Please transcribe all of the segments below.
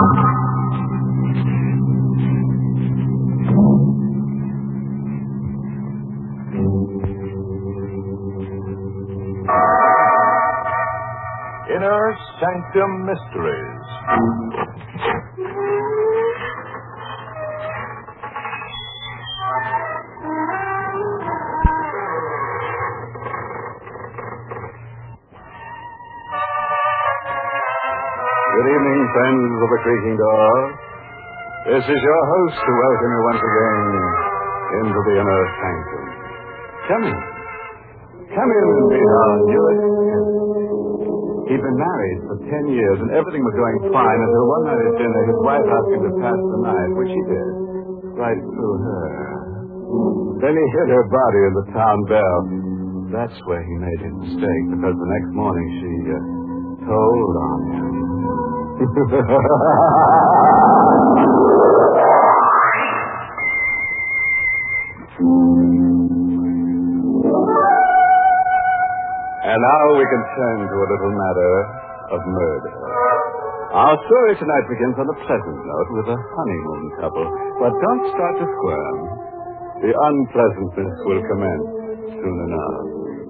Inner Sanctum Mysteries. Good evening, friends of the creaking door. This is your host to welcome you once again into the Inner Sanctum. Come in. Come in and meet our newest guest. He'd been married for 10 years, and everything was going fine until one night at dinner, his wife asked him to pass the knife, which he did, right through her. Then he hit her body in the town bell. That's where he made his mistake, because the next morning she told on him. And now we can turn to a little matter of murder. Our story tonight begins on a pleasant note with a honeymoon couple. But don't start to squirm. The unpleasantness will commence soon enough.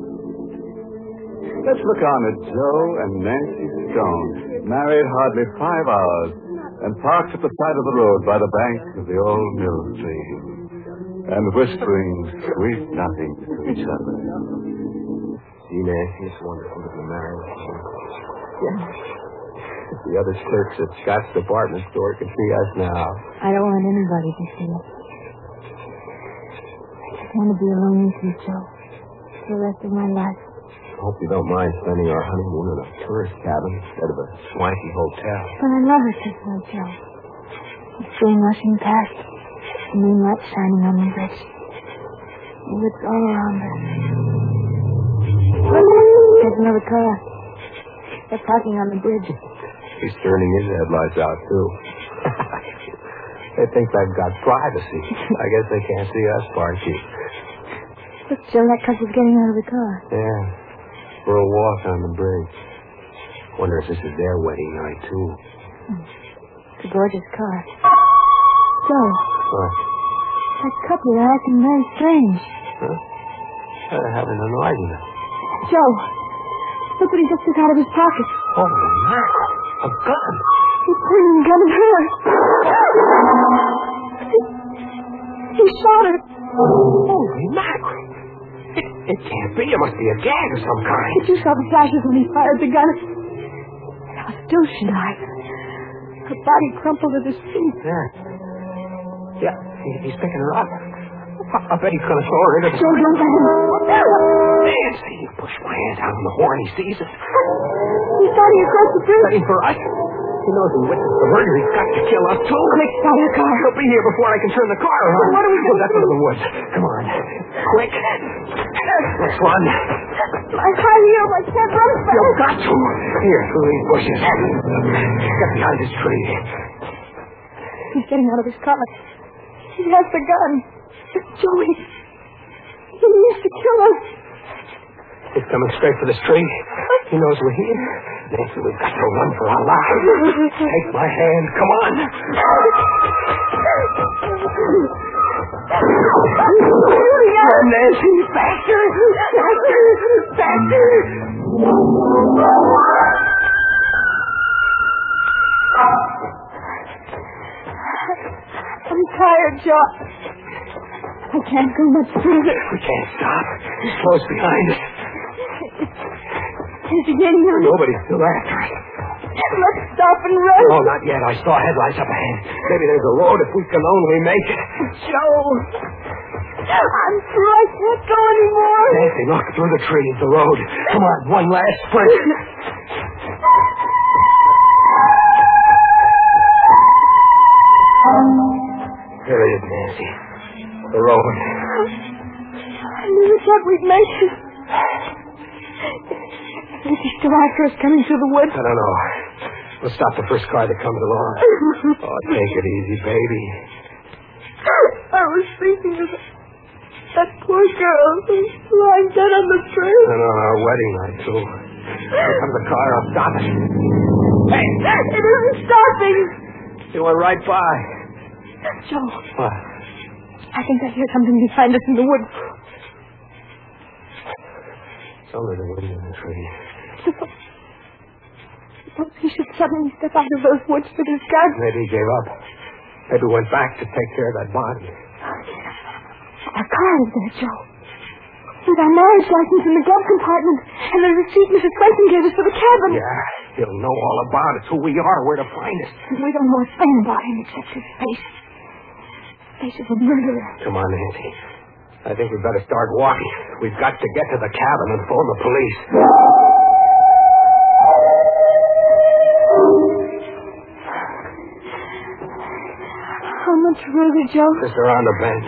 Let's look on at Joe and Nancy Stone, married hardly 5 hours, and parked at the side of the road by the bank of the old mill stream, and whispering sweet nothings to each other. See, Nancy, it's wonderful to be married. Yeah. If the other clerks at Scott's department store could see us now. I don't want anybody to see us. I just want to be alone with you, Joe, for the rest of my life. I hope you don't mind spending our honeymoon in a tourist cabin instead of a swanky hotel. But I love it this way, Joe. The stream rushing past, the moonlight shining on the bridge. The woods all around us. There's another car. They're parking on the bridge. He's turning his headlights out, too. They think they've got privacy. I guess they can't see us parking. Look, Joe, that couple's getting out of the car. Yeah, for a walk on the bridge. Wonder if this is their wedding night, too. It's a gorgeous car. Joe. What? That couple, they're acting very strange. Huh? They're having an argument. Joe, look what he just took out of his pocket. Holy mackerel. A gun. He's pointing the gun at her. He shot her. Holy mackerel. It can't be. It must be a gag of some kind. You saw the flashes when he fired the gun. How still she lies. Her body crumpled at his feet. Yeah, he's picking her up. I bet he's going to throw her into the... Joe, don't let him. Nancy, you push my hand down on the horn. He sees us. He's starting across the bridge. Waiting for us. He knows we witnessed the murder. He's got to kill us, too. Quick, start your car. He'll be here before I can turn the car around. What are we going to do? That's into the woods. Come on. Quick. Let's run. My high heel, I can't run fast. You've got to. Here, through these bushes. Get behind this tree. He's getting out of his car. He has the gun. Joey, he needs to kill us. He's coming straight for this tree. He knows we're here. Nancy, we've got to run for our lives. Take my hand. Come on. Oh, Nancy, faster. Faster. I'm tired, Joe. I can't go much further. We can't stop. He's close behind us. He's getting on. Nobody's still after us. Let's stop and run. No, not yet. I saw headlights up ahead. Maybe there's a road if we can only make it. Joe, I'm through. I can't go anymore. Nancy, look through the trees, the road. Come on, one last sprint. There it is, Nancy. The road. I never thought we'd make it. Is he still after us coming through the woods? I don't know. We'll stop the first car that comes along. Oh, take it easy, baby. I was thinking of that poor girl who's lying dead on the trail. And on our wedding night, too. Here comes the car. I'll stop it. Hey! It isn't stopping. You went right by. Joe. What? I think I hear something behind us in the woods. It's only the wind in the tree. Suppose he should suddenly step out of those woods with his gun. Maybe he gave up. Maybe went back to take care of that body. Our car is there, Joe. With our marriage license in the glove compartment. And the receipt Mrs. Swenson gave us for the cabin. Yeah, he'll know all about it, who we are, where to find us. And we don't know a thing about him except his face. His face is a murderer. Come on, Nancy. I think we'd better start walking. We've got to get to the cabin and phone the police. How much further, Joe? Just around the bend.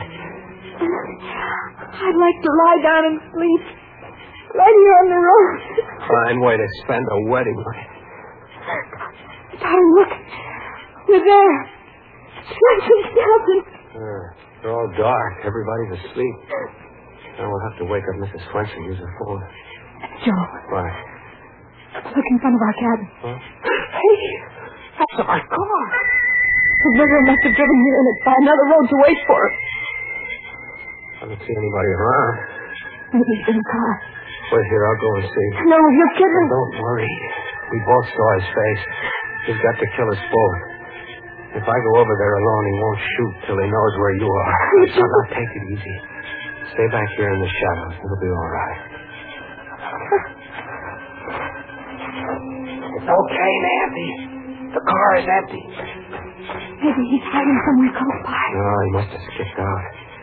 I'd like to lie down and sleep. Right here on the road. Fine way to spend a wedding night. Darling, look. We're there. Swenson's cabin. They're all dark. Everybody's asleep. Now we'll have to wake up Mrs. Swenson. Use her phone. Joe. Why? Look in front of our cabin. Huh? Hey, that's our car. The murderer must have driven here in it by another road to wait for us. I don't see anybody around. Maybe he's in the car. Wait here, I'll go and see. No, you're kidding. Don't worry. We both saw his face. He's got to kill us both. If I go over there alone, he won't shoot till he knows where you are. So now take it easy. Stay back here in the shadows. It'll be all right. It's okay, Nancy. The car is empty. Maybe he's hiding somewhere close by. No, he must have skipped out.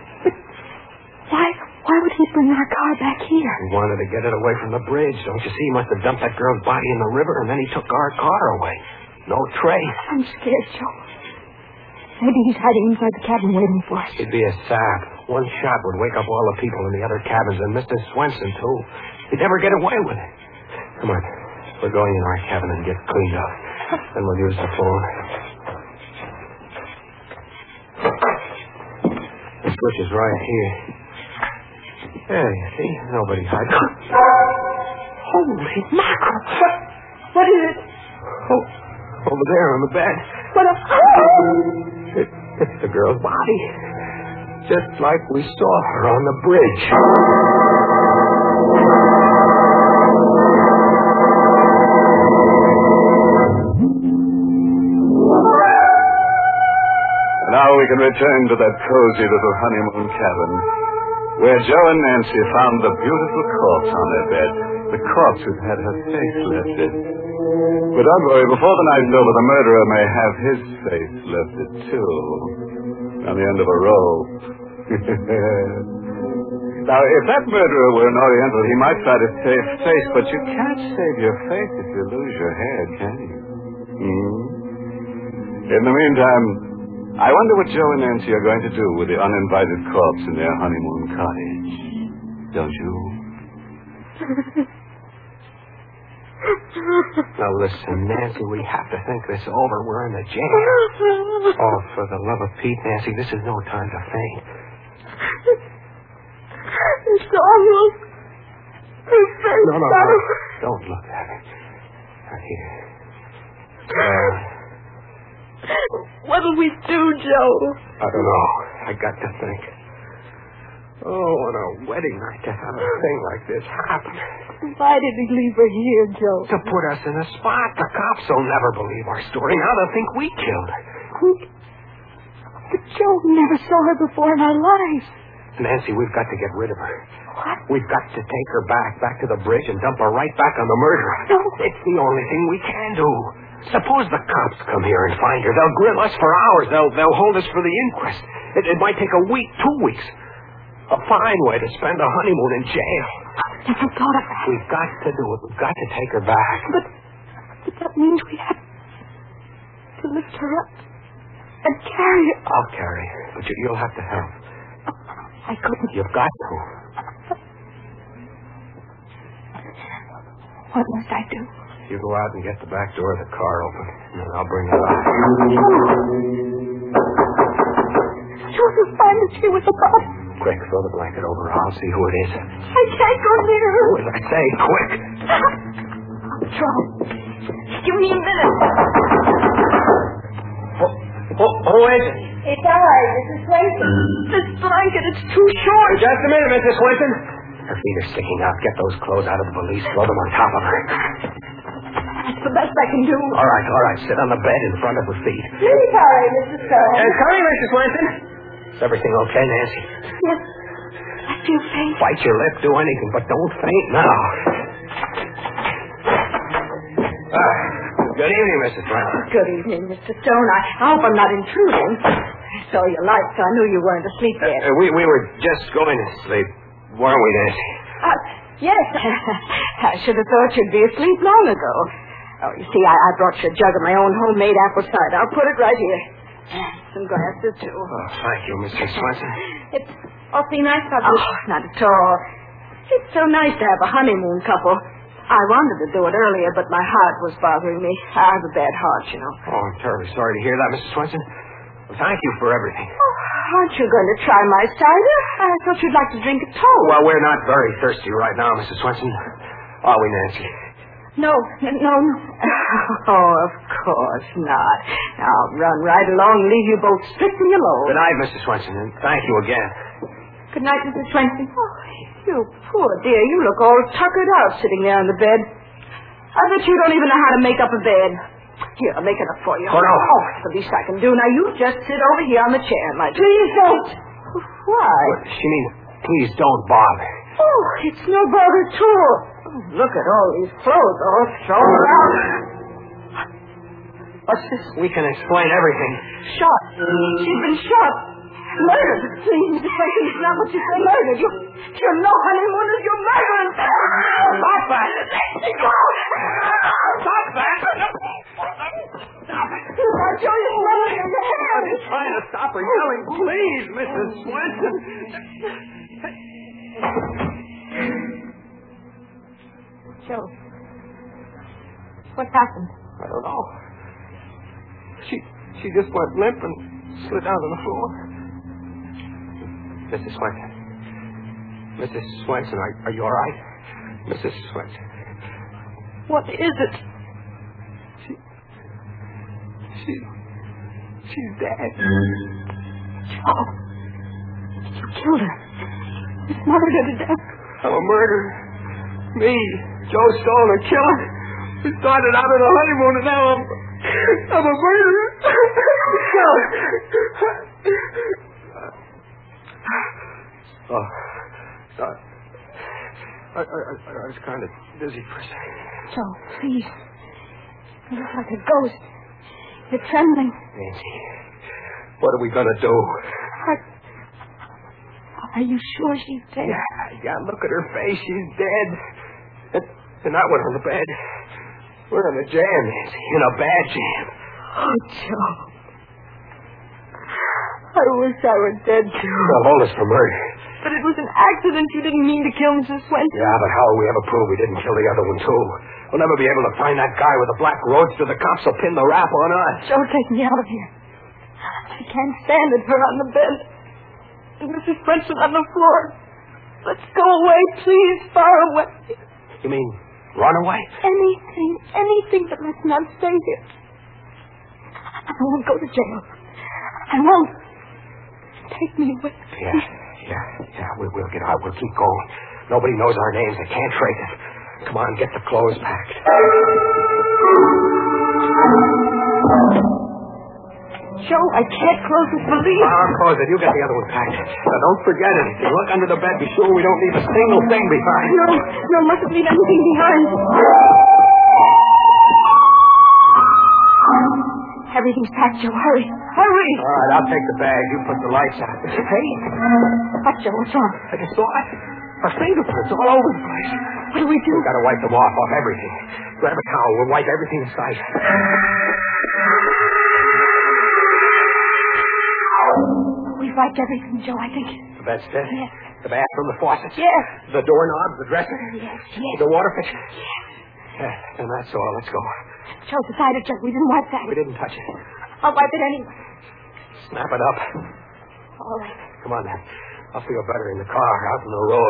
Why would he bring our car back here? He wanted to get it away from the bridge. Don't you see? He must have dumped that girl's body in the river, and then he took our car away. No trace. I'm scared, Joe. Maybe he's hiding inside the cabin waiting for us. He'd be a sap. One shot would wake up all the people in the other cabins, and Mr. Swenson, too. He'd never get away with it. Come on. We're going in our cabin and get cleaned up. Then we'll use the phone. The switch is right here. There, you see? Nobody hides. Holy mackerel. What is it? Oh, over there on the bed. What a... It's the girl's body. Just like we saw her on the bridge. Now we can return to that cozy little honeymoon cabin where Joe and Nancy found the beautiful corpse on their bed. The corpse who'd had her face lifted. But don't worry, before the night's over, the murderer may have his face lifted, too. On the end of a rope. Now, if that murderer were an Oriental, he might try to save face, but you can't save your face if you lose your head, can you? In the meantime, I wonder what Joe and Nancy are going to do with the uninvited corpse in their honeymoon cottage. Don't you? Now listen, Nancy, we have to think this over. We're in the jail. Oh, for the love of Pete, Nancy, this is no time to faint. It's almost... No. Don't look at it. Now, here. What'll we do, Joe? I don't know. I got to think. Oh, what a wedding night to have a thing like this happen. Why did we leave her here, Joe? To put us in a spot. The cops will never believe our story. Now they'll think we killed her. But Joe never saw her before in our lives. Nancy, we've got to get rid of her. What? We've got to take her back to the bridge and dump her right back on the murderer. No. It's the only thing we can do. Suppose the cops come here and find her. They'll grill us for hours. They'll hold us for the inquest. It might take a week, 2 weeks. A fine way to spend a honeymoon in jail. I never thought of that. We've got to do it. We've got to take her back. But that means we have to lift her up and carry her. I'll carry her, but you'll have to help. I couldn't. You've got to. What must I do? You go out and get the back door of the car open, and then I'll bring you back. Joe will find us here with the body. Quick, throw the blanket over. I'll see who it is. I can't go near her. Do as I say, quick. Joe, give me a minute. Mrs. Swenson. This blanket, it's too short. Just a minute, Mrs. Swenson. Her feet are sticking out. Get those clothes out of the valise. Throw them on top of her. That's the best I can do. All right. Sit on the bed in front of her feet. Please hurry, Mrs. Stone. Hurry, Mrs. Swenson. Is everything okay, Nancy? Yes. I feel faint. Bite your lip, do anything, but don't faint now. Good evening, Mrs. Swenson. Good evening, Mr. Stone. I hope I'm not intruding. I saw your light, so I knew you weren't asleep yet. We were just going to sleep, weren't we, Nancy? Yes. I should have thought you'd be asleep long ago. Oh, you see, I brought you a jug of my own homemade apple cider. I'll put it right here. Some glasses, too. Oh, thank you, Mrs. Swenson. It's awfully nice of you. Oh, not at all. It's so nice to have a honeymoon couple. I wanted to do it earlier, but my heart was bothering me. I have a bad heart, you know. Oh, I'm terribly sorry to hear that, Mrs. Swenson. Well, thank you for everything. Oh, aren't you going to try my cider? I thought you'd like to drink it too. Well, we're not very thirsty right now, Mrs. Swenson. Are we, Nancy? No. Oh, of course not. I'll run right along and leave you both strictly alone. Good night, Mrs. Swenson, and thank you again. Good night, Mrs. Swenson. Oh, you poor dear. You look all tuckered out sitting there on the bed. I bet you don't even know how to make up a bed. Here, I'll make it up for you. Oh, no. Oh, it's the least I can do. Now, you just sit over here on the chair, my dear. Please don't. Why? She means, please don't bother. Oh, it's no bother at all. Oh, look at all these clothes all thrown around. What's this? We can explain everything. Shot. She's been shot. Murdered. Please, Mrs. Swenson, it's not what you say. Murdered. You're no honeymooners. You're murdering. Stop that. Stop that. Stop it. I'll show you murdering. I'm trying to stop her yelling. Please, Mrs. Swenson. Joe. What happened? I don't know. She just went limp and slid down to the floor. Mrs. Swenson. Mrs. Swenson, are you all right? Mrs. Swenson. What is it? She's dead. Joe. You killed her. You smothered her to death. I'm a murderer. Me, Joe Stone, a killer. We started out on a honeymoon and now I'm a murderer. I was kind of dizzy for a second. Joe, please. You look like a ghost. You're trembling. Nancy, what are we going to do? Are you sure she's dead? Yeah, look at her face. She's dead. And that one on the bed. We're in a jam, Nancy. In a bad jam. Oh, Joe. I wish I were dead, too. They'll hold us for murder. But it was an accident. You didn't mean to kill Mrs. Swenson. Yeah, but how will we ever prove we didn't kill the other one, too? We'll never be able to find that guy with the black roadster. The cops will pin the rap on us. Joe, take me out of here. I can't stand it. Her on the bed. And Mrs. Swenson on the floor. Let's go away, please. Far away. You mean run away? Anything, but let's not stay here. I won't go to jail. I won't. Take me away. Yeah, we'll get out. We'll keep going. Nobody knows our names. They can't trace us. Come on, get the clothes packed. Joe, I can't close this valise. I'll close it. You get the other one packed. Now, don't forget anything. Look under the bed. Be sure we don't leave a single thing behind. No, mustn't leave anything behind. Everything's packed, Joe. Hurry. All right, I'll take the bag. You put the lights out. Hey. What, Joe? What's wrong? I just saw it. Our fingerprints all over the place. What do we do? We've got to wipe them off everything. Grab a towel. We'll wipe everything in sight. We've wiped everything, Joe, I think. The bedstead? Yes. The bathroom, the faucets? Yes. The doorknob, the dresser? Yes. The water pitcher? Yes. Yeah, and that's all. Let's go. Joe, the cider jug. We didn't wipe that. We didn't touch it. I'll wipe it anyway. Snap it up. All right. Come on, then. I'll feel better in the car, out on the road.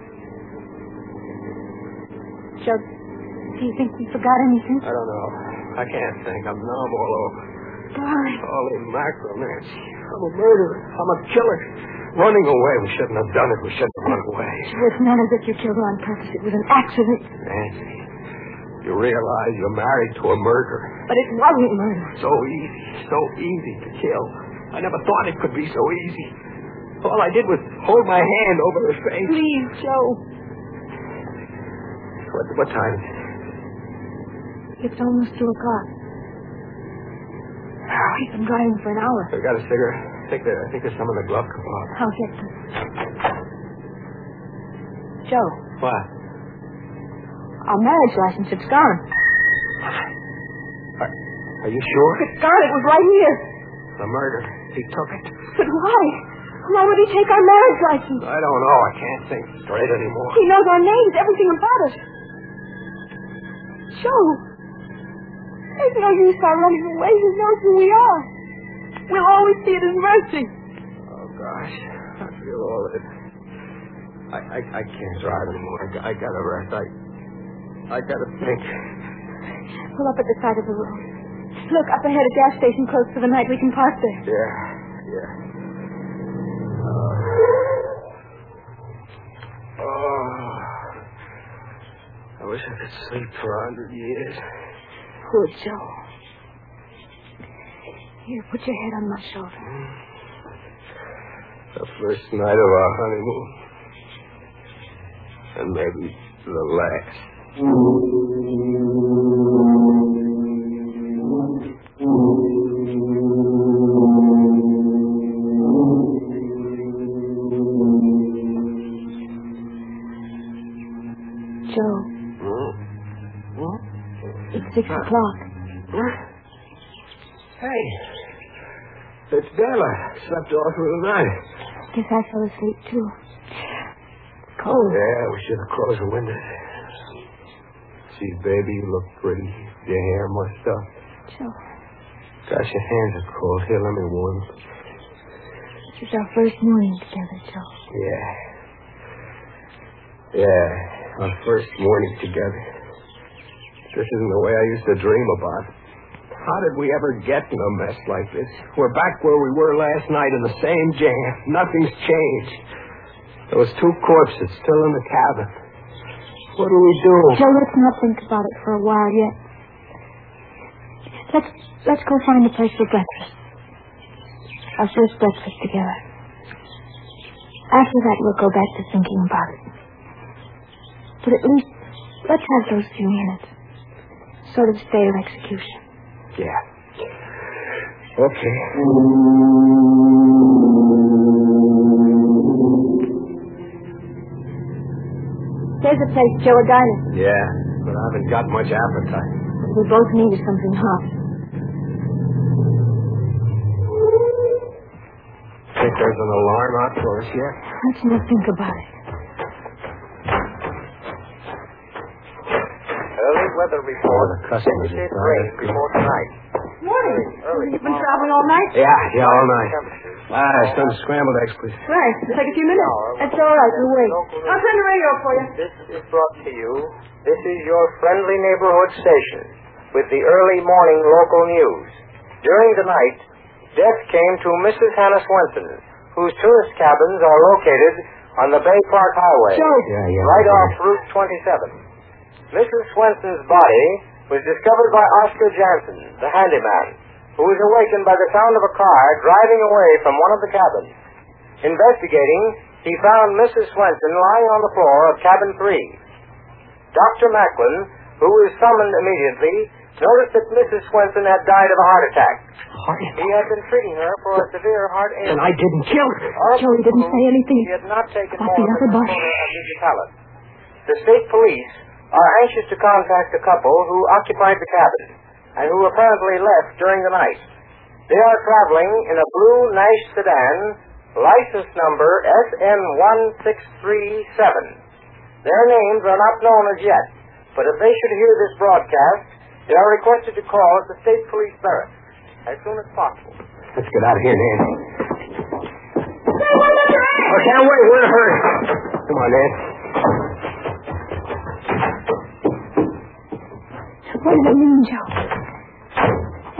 Joe, do you think we forgot anything? I don't know. I I can't think. I'm numb all over. Darling. Holy mackerel, Nancy. I'm a murderer. I'm a killer. Running away. We shouldn't have done it. We shouldn't have run away. It's not as if you killed her on purpose. It was an accident. Nancy, you realize you're married to a murderer. But it wasn't murder. So easy to kill. I never thought it could be so easy. All I did was hold my hand over her face. Please, Joe. What time is it? It's almost 2 o'clock. We've been driving for an hour. I got a cigarette. I think there's some in the glove compartment. I'll get them. Joe. What? Our marriage license, it's gone. Are you sure? It's gone. It was right here. The murder. He took it. But why? Why would he take our marriage license? I don't know. I can't think straight anymore. He knows our names, everything about us. Joe. There's no use our running away. He knows who we are. We'll always see it as mercy. Oh, gosh. I feel all this. I can't drive anymore. I gotta rest. I gotta think. Pull up at the side of the road. Look, up ahead, a gas station close for the night. We can park there. Yeah. I wish I could sleep for 100 years. Poor Joe. Here, put your head on my shoulder. The first night of our honeymoon. And maybe the last. Joe. It's 6 o'clock. Hey. It's daylight. Slept all through the night. Guess I fell asleep, too. It's cold. Yeah, we should have closed the windows. See, baby, you look pretty. Your hair mussed up. Joe. Gosh, your hands are cold. Here, let me warm you. This is our first morning together, Joe. Yeah, our first morning together. This isn't the way I used to dream about it. How did we ever get in a mess like this? We're back where we were last night in the same jam. Nothing's changed. Those 2 corpses still in the cabin. What do we do? Joe, let's not think about it for a while yet. Let's go find a place for breakfast. Our first breakfast together. After that, we'll go back to thinking about it. But at least, let's have those few minutes. Sort of stay of execution. Yeah. Okay. There's a place, Joe, a diner. Yeah, but I haven't got much appetite. We both need something hot. Think there's an alarm out for us yet? Let's not think about it. Early weather report. The customers Indicates are rain before tonight. Morning. Early You've been traveling all night? Yeah, all night. Temperatures. Some scrambled eggs, please. Right. It'll take a few minutes. That's all right. We'll wait. I'll turn the radio for you. This is brought to you. This is your friendly neighborhood station with the early morning local news. During the night, death came to Mrs. Hannah Swenson, whose tourist cabins are located on the Bay Park Highway, Yeah. right off Route 27. Mrs. Swenson's body was discovered by Oscar Jansen, the handyman, who was awakened by the sound of a car driving away from one of the cabins. Investigating, he found Mrs. Swenson lying on the floor of cabin 3. Dr. Macklin, who was summoned immediately, noticed that Mrs. Swenson had died of a heart attack. He had been treating her for a severe heart ailment. And I didn't kill her. Joe, he didn't say anything. He had not taken About more the than other a body. quarter of his pallet. The state police are anxious to contact the couple who occupied the cabin and who apparently left during the night. They are traveling in a blue Nash sedan, license number SN1637. Their names are not known as yet, but if they should hear this broadcast, they are requested to call at the State Police Barracks as soon as possible. Let's get out of here, Nancy. I can't wait. We're in a hurry. Come on, Nancy. What does it mean, Joe?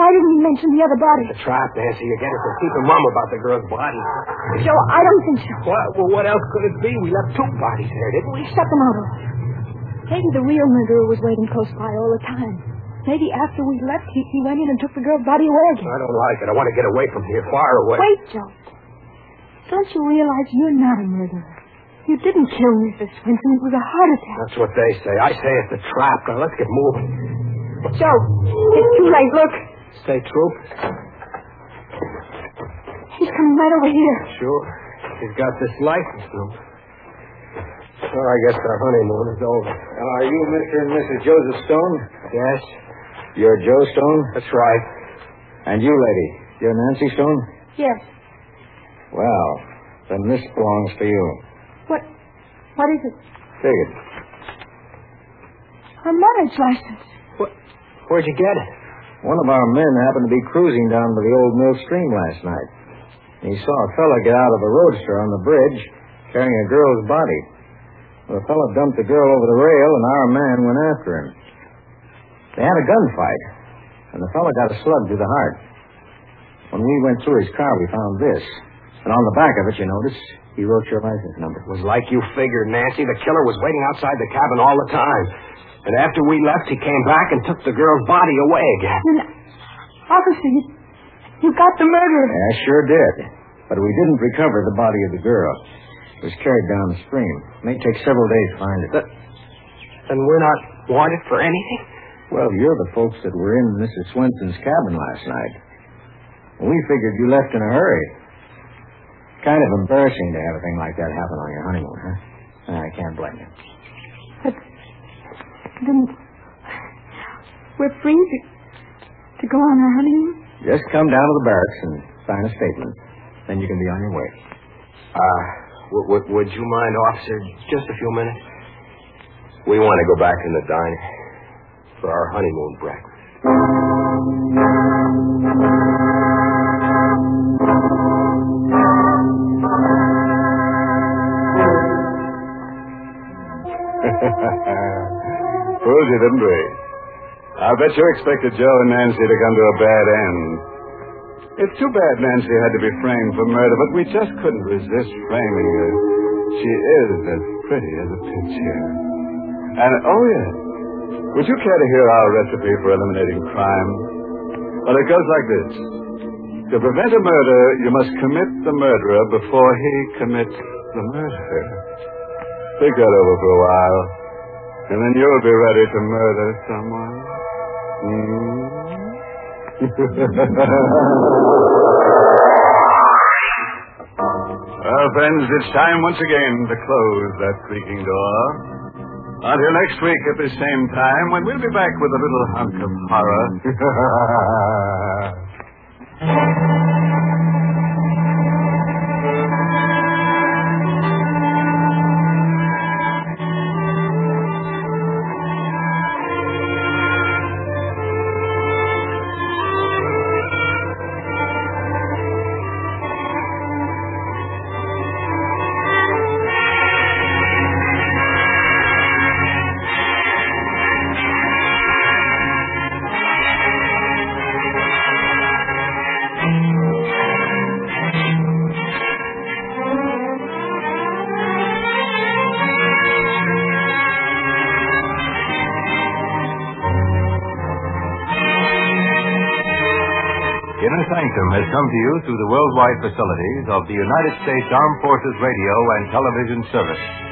didn't he mention the other body? The trap, Nancy. You get us to keep mum about the girl's body. Joe, I don't think so. What else could it be? We left 2 bodies there, didn't we? Shut them out. Maybe the real murderer was waiting close by all the time. Maybe after we left, he went in and took the girl's body away again. I don't like it. I want to get away from here, far away. Wait, Joe. Don't you realize you're not a murderer? You didn't kill Mrs. Swenson. It was a heart attack. That's what they say. I say it's a trap. Now, let's get moving. Joe, it's too late. Look. State troop? He's coming right over here. Sure. He's got this license number. Well, I guess our honeymoon is over. Are you Mr. and Mrs. Joseph Stone? Yes? You're Joe Stone? That's right. And you, lady, you're Nancy Stone? Yes. Well, then this belongs to you. What is it? Figured. Her marriage license. Where'd you get it? One of our men happened to be cruising down by the old mill stream last night. He saw a fella get out of a roadster on the bridge carrying a girl's body. The fella dumped the girl over the rail, and our man went after him. They had a gunfight, and the fella got a slug through the heart. When we went through his car, we found this. And on the back of it, you notice, he wrote your license number. It was like you figured, Nancy. The killer was waiting outside the cabin all the time. And after we left, he came back and took the girl's body away again. Then, officer, you got the murderer. Yeah, sure did. But we didn't recover the body of the girl. It was carried down the stream. It may take several days to find it. Then we're not wanted for anything? Well, you're the folks that were in Mrs. Swenson's cabin last night. We figured you left in a hurry. Kind of embarrassing to have a thing like that happen on your honeymoon, huh? I can't blame you. But then we're free to go on our honeymoon? Just come down to the barracks and sign a statement. Then you can be on your way. Would you mind, officer, just a few minutes? We want to go back in the diner for our honeymoon breakfast. Fooled you, didn't we? I bet you expected Joe and Nancy to come to a bad end. It's too bad Nancy had to be framed for murder, but we just couldn't resist framing her. She is as pretty as a picture. And, oh, yeah, would you care to hear our recipe for eliminating crime? Well, it goes like this. To prevent a murder, you must commit the murderer before he commits the murder. Think that over for a while, and then you'll be ready to murder someone. Well, friends, it's time once again to close that creaking door. Until next week at the same time, when we'll be back with a little hunk of horror. Inner Sanctum has come to you through the worldwide facilities of the United States Armed Forces Radio and Television Service.